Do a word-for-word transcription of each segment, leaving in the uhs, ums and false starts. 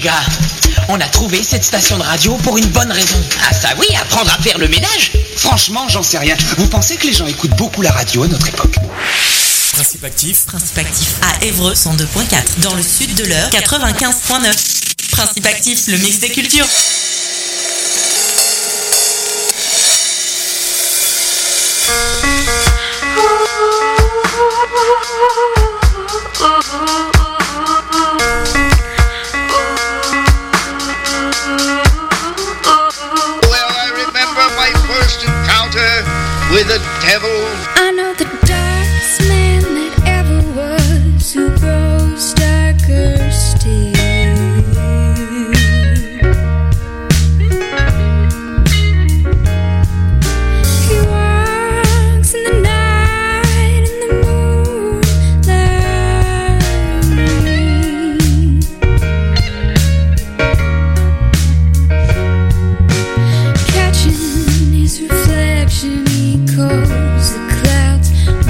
gars, on a trouvé cette station de radio pour une bonne raison. Ah ça oui, apprendre à faire le ménage. Franchement, j'en sais rien. Vous pensez que les gens écoutent beaucoup la radio à notre époque ? Principe actif. Principe actif à Évreux cent deux virgule quatre. Dans le sud de l'Eure quatre-vingt-quinze virgule neuf. Principe actif, le mix des cultures. Well, I remember my first encounter with the devil. I know the darkest man that ever was, who grows darker still. He walks in the night in the moonlight. Catching his reflection, he calls the clouds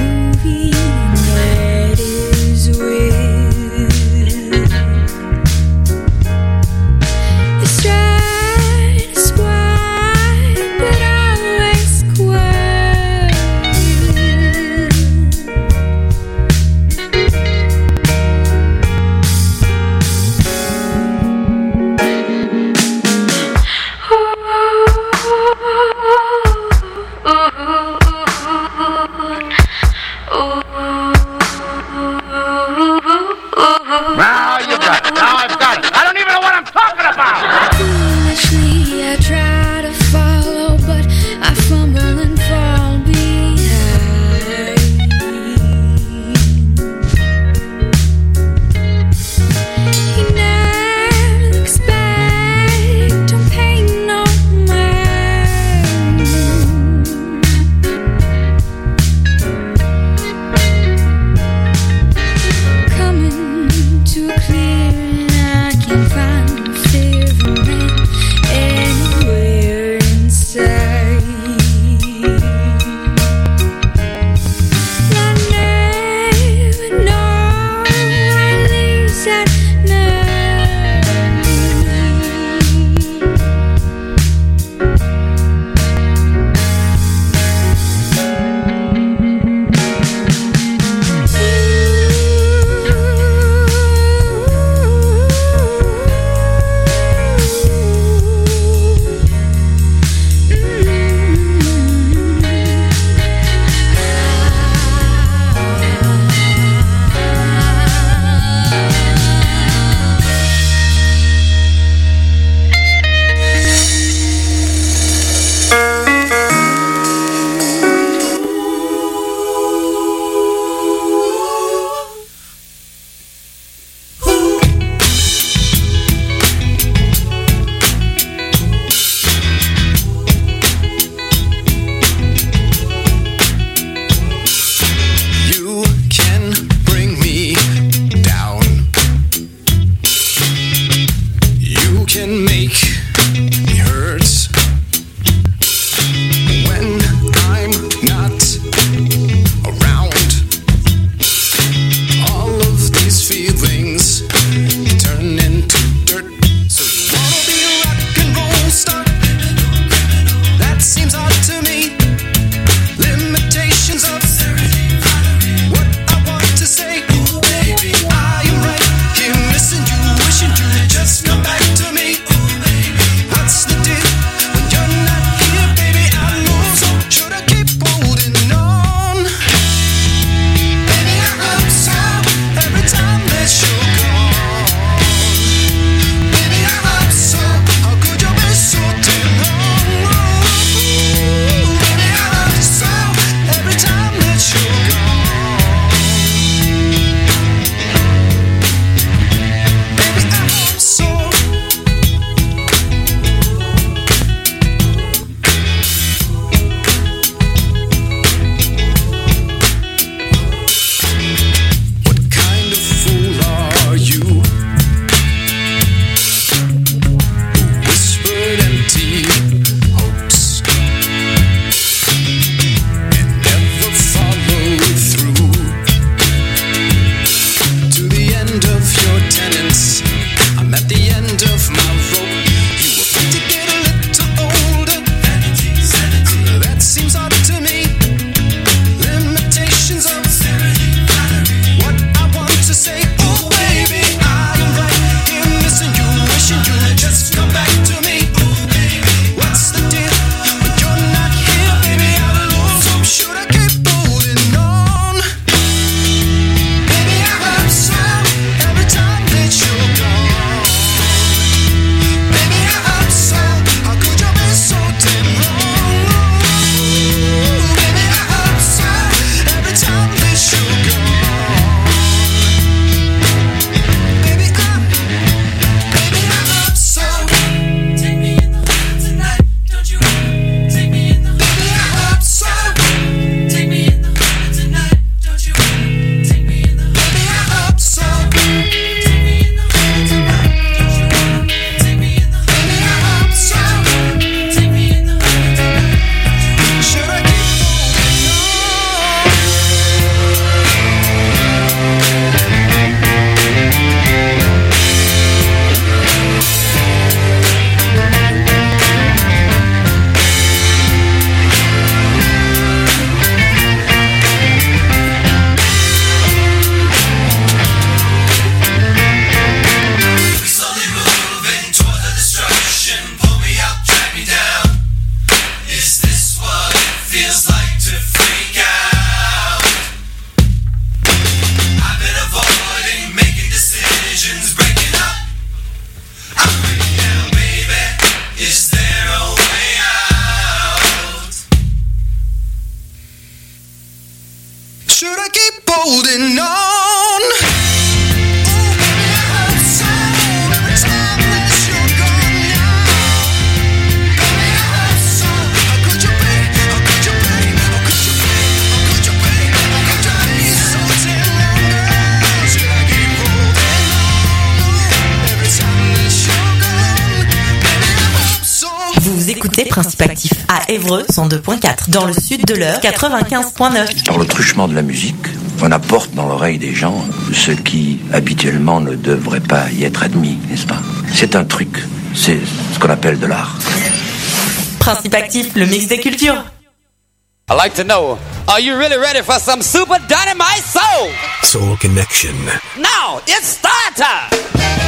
écoutez Principe Actif à Évreux cent deux point quatre, dans le sud de l'Eure quatre-vingt-quinze point neuf. Dans le truchement de la musique, on apporte dans l'oreille des gens ce qui habituellement ne devrait pas y être admis, n'est-ce pas? C'est un truc, c'est ce qu'on appelle de l'art. Principe Actif, le mix des cultures. I'd like to know, are you really ready for some super dynamite soul? Soul Connection. Now, it's start time!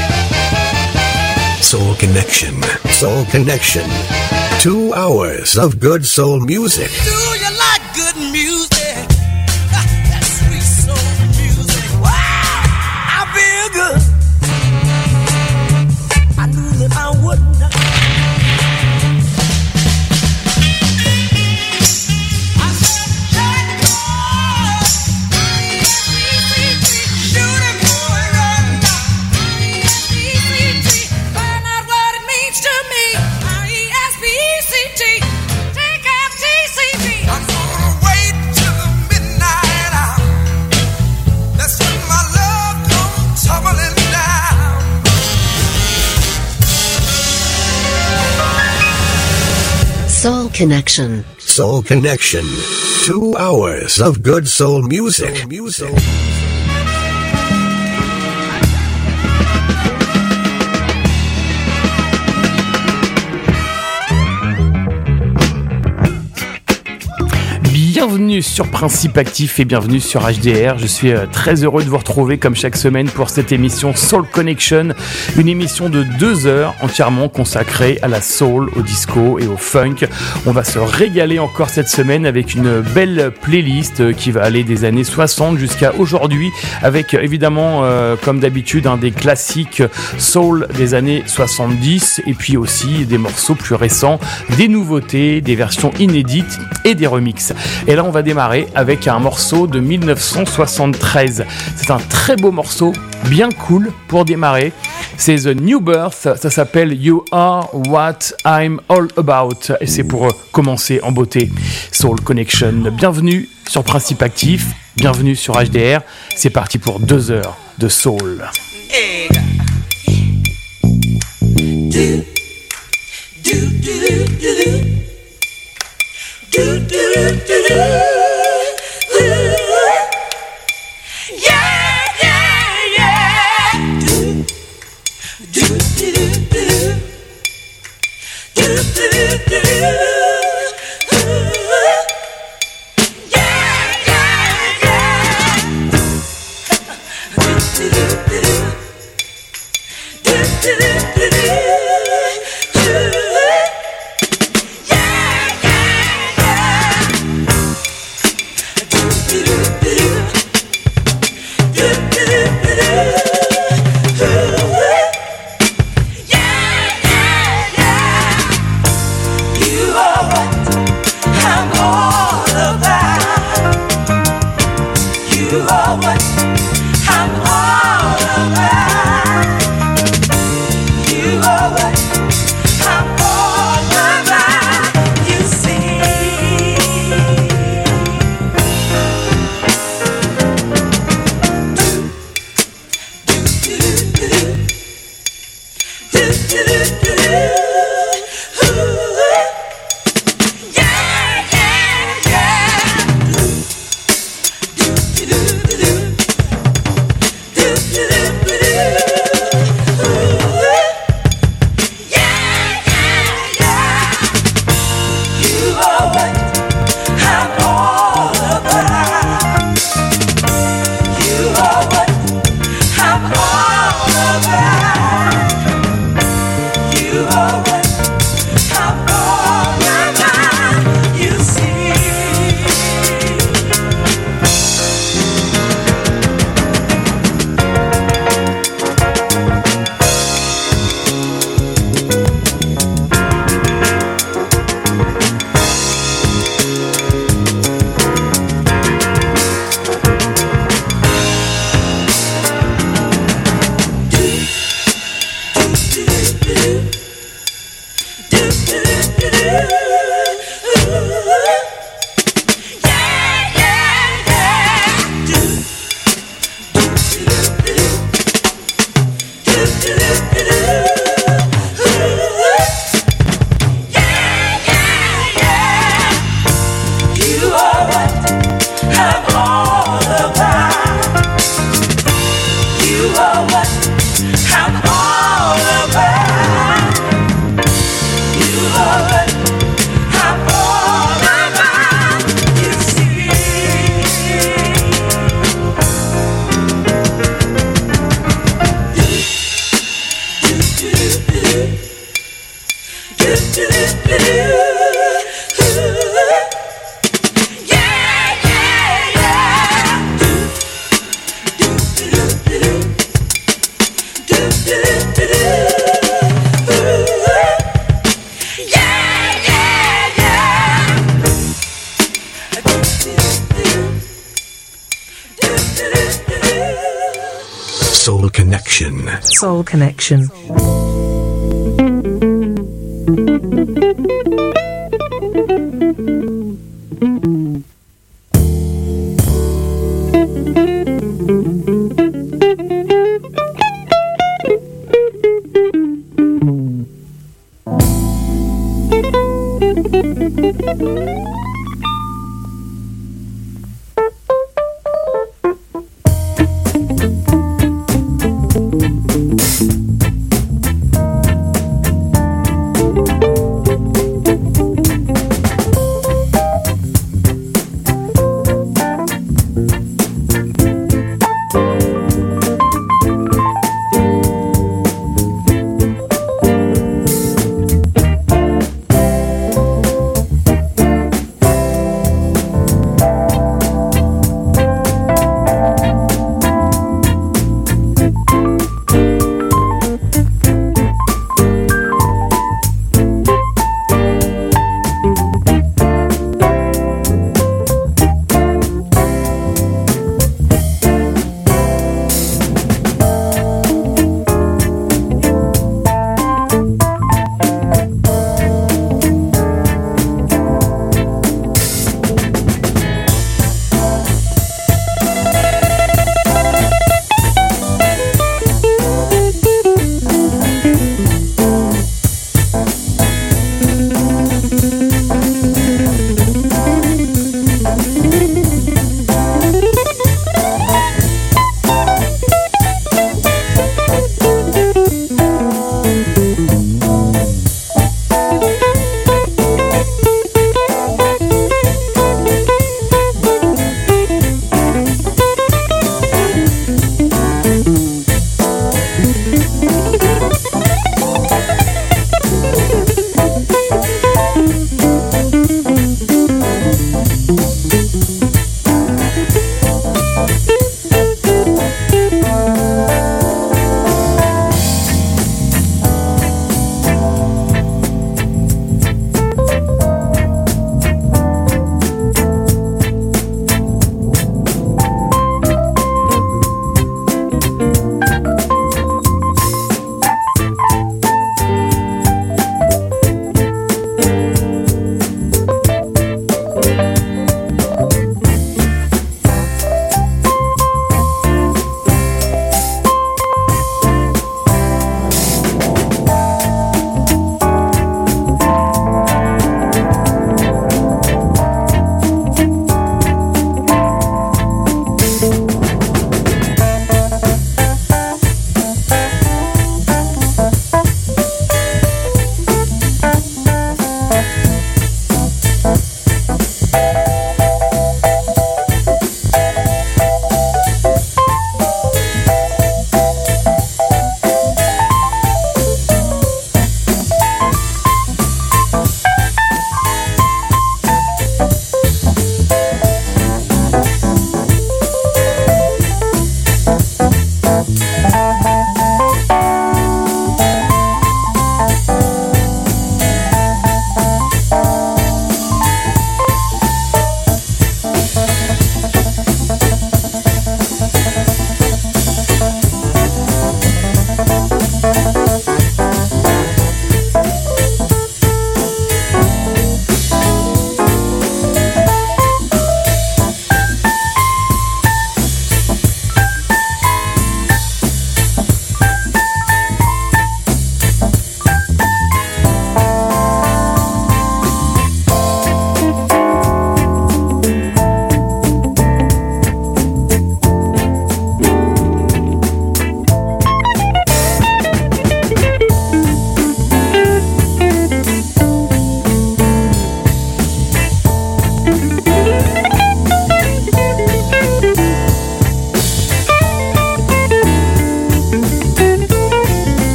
Soul Connection. Soul Connection. Two hours of good soul music. Do you like good music? That sweet soul music. Wow! I feel good. I knew that I would not. Soul Connection. Soul Connection. Two hours of good soul music. Soul music. Bienvenue sur Principe Actif et bienvenue sur H D R. Je suis très heureux de vous retrouver comme chaque semaine pour cette émission Soul Connection, une émission de deux heures entièrement consacrée à la soul, au disco et au funk. On va se régaler encore cette semaine avec une belle playlist qui va aller des années soixante jusqu'à aujourd'hui, avec évidemment euh, comme d'habitude un des classiques soul des années soixante-dix et puis aussi des morceaux plus récents, des nouveautés, des versions inédites et des remixes. Et là on va démarrer avec un morceau de dix-neuf cent soixante-treize. C'est un très beau morceau, bien cool pour démarrer. C'est The New Birth, ça s'appelle You Are What I'm All About. Et c'est pour commencer en beauté. Soul Connection, bienvenue sur Principe Actif, bienvenue sur H D R. C'est parti pour deux heures de soul. Hey. Do, do, do, do, do. Do, do, do, do, do. Yeah, yeah, yeah. Do, do, do, do, do. Do, do, do, do, do. Yeah, yeah, yeah. Do, do, do, do, do. Do, do, do, do, do. You are Soul Connection. Soul Connection.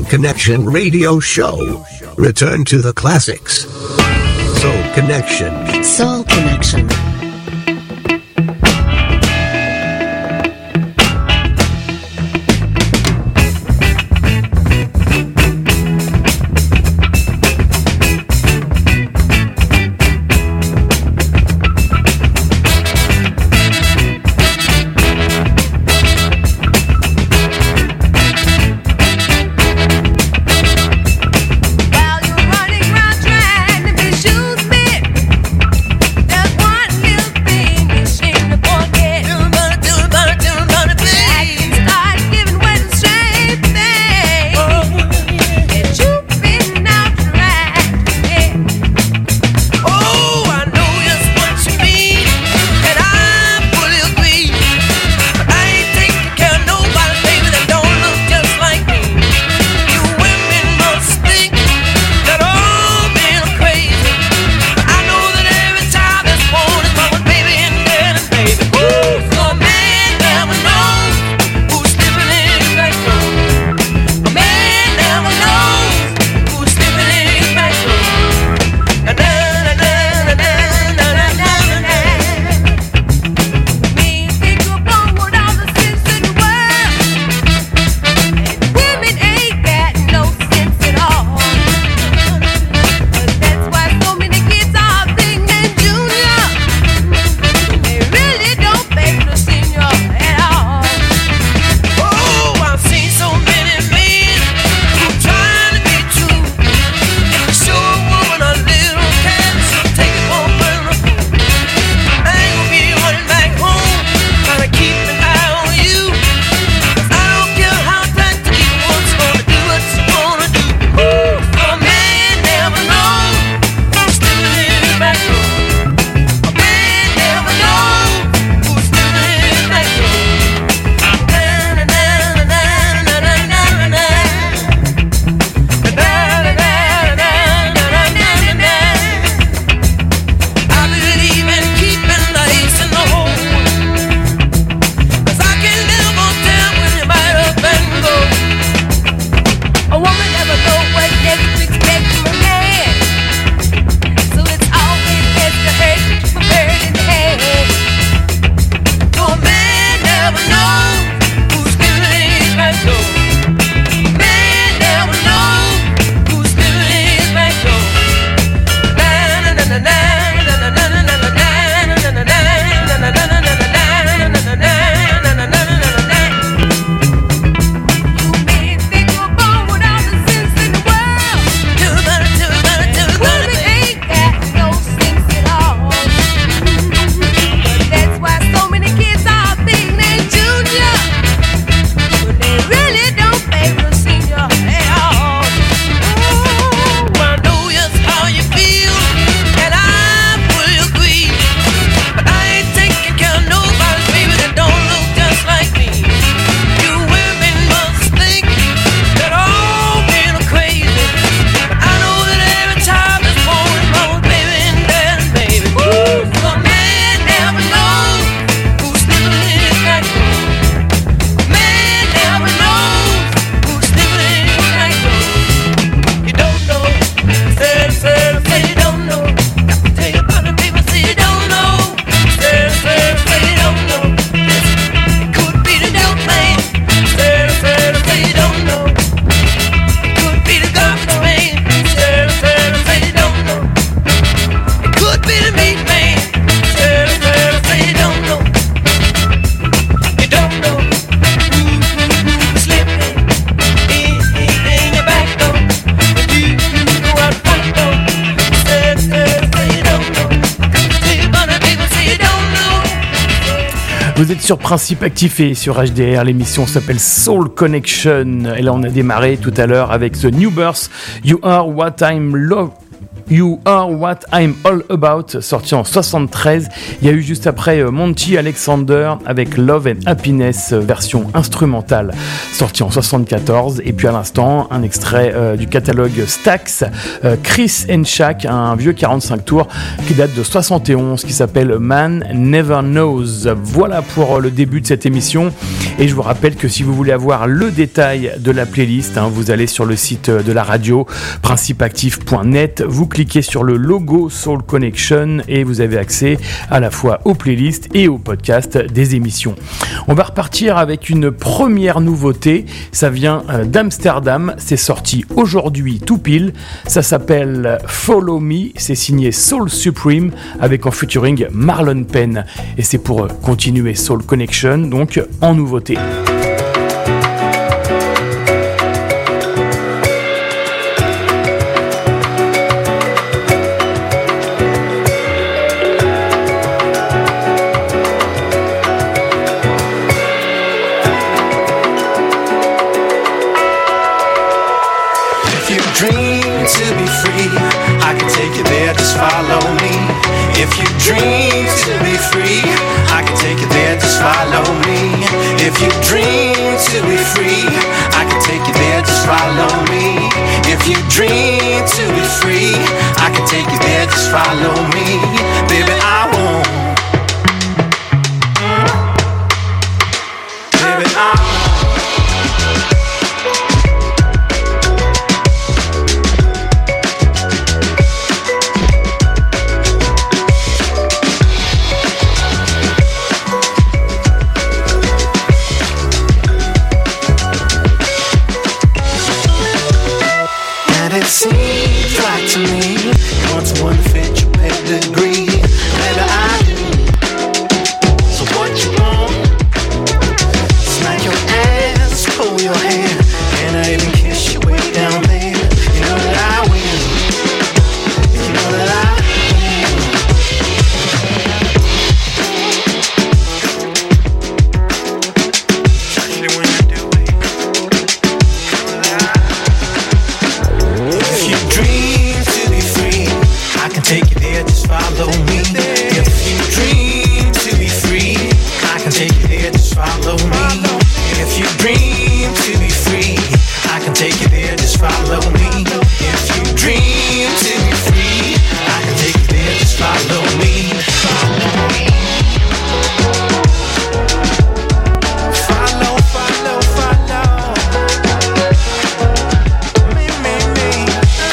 Connection radio show. Return to the classics. Soul Connection. Soul Connection. Vous êtes sur Principe Actif et sur H D R, l'émission s'appelle Soul Connection. Et là on a démarré tout à l'heure avec The New Birth, You Are What I'm Love. You Are What I'm All About, sorti en soixante-treize. Il y a eu juste après Monty Alexander avec Love and Happiness, version instrumentale, sorti en soixante-quatorze. Et puis à l'instant, un extrait euh, du catalogue Stax, euh, Chris and Shaq, un vieux quarante-cinq tours qui date de soixante et onze, qui s'appelle Man Never Knows. Voilà pour le début de cette émission. Et je vous rappelle que si vous voulez avoir le détail de la playlist, hein, vous allez sur le site de la radio, principe actif point net, vous cliquez sur le logo Soul Connection et vous avez accès à la fois aux playlists et aux podcasts des émissions. On va repartir avec une première nouveauté, ça vient d'Amsterdam, c'est sorti aujourd'hui tout pile, ça s'appelle Follow Me, c'est signé Soul Supreme avec en featuring Marlon Penn et c'est pour continuer Soul Connection, donc en nouveauté. If you dream to be free, I can take you there, just follow me. If you dream to be free, I can take you there, just follow me. Baby, I won't. Baby, I won't. Seems like to me, once one fit your pedigree, baby I do. So what you want? Smack your ass, pull your hair, and I even kiss you way down there. You know that I win. You know that I win. Especially when you do it. You know that I If you dream to be free, I can take you there, just follow me. If you dream to be free, I can take you there, just follow me. If you dream to be free, I can take you there, just follow me. If you dream to be free, I can take you there, just follow me. Follow me. Follow, follow, follow. Me, me, me.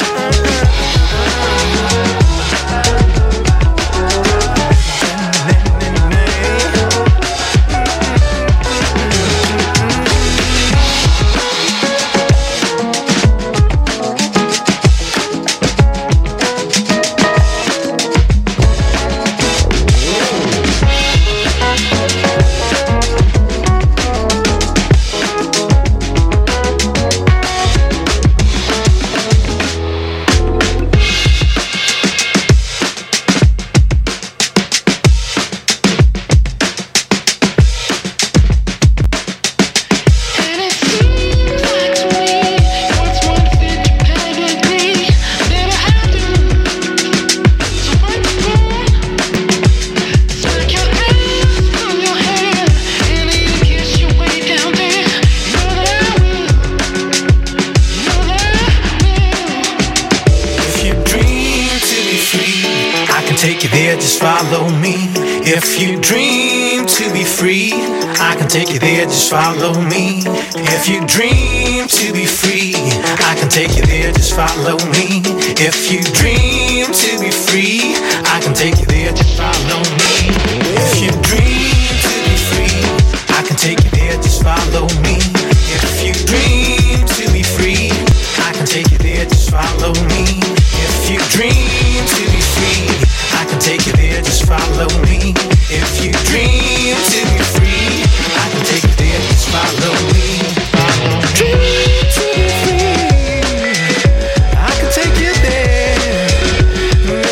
Take you there, just follow me. If you dream to be free, I can take you there, just follow me. If you dream to be free, I can take you there, just follow me. If you dream to be free, I can take you there, just follow me. If you dream to be free, I can take you there, just follow me. If you dream to be free, I can take you there, just follow me. If you dream to be free, I can take you there, just follow me. If you dream to be free, I can take you there, just follow me. Dream to be free, I can take you there.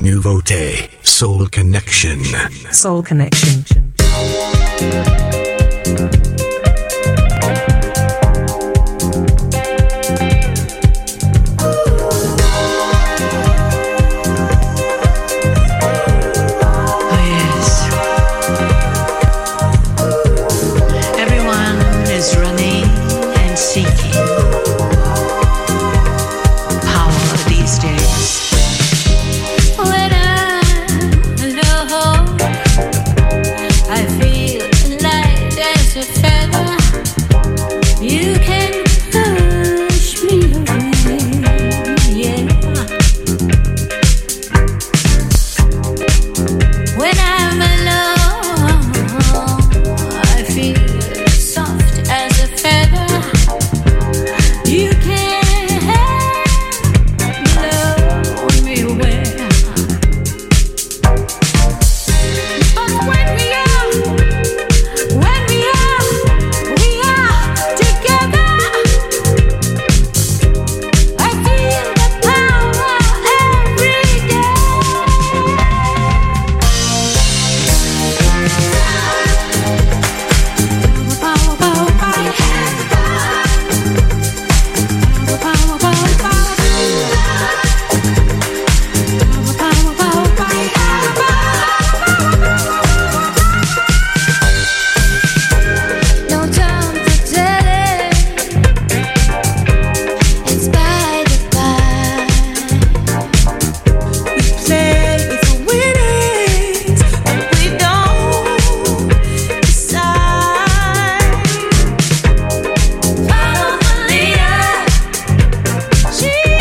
Nouveauté, Soul Connection. Soul Connection. Power these days.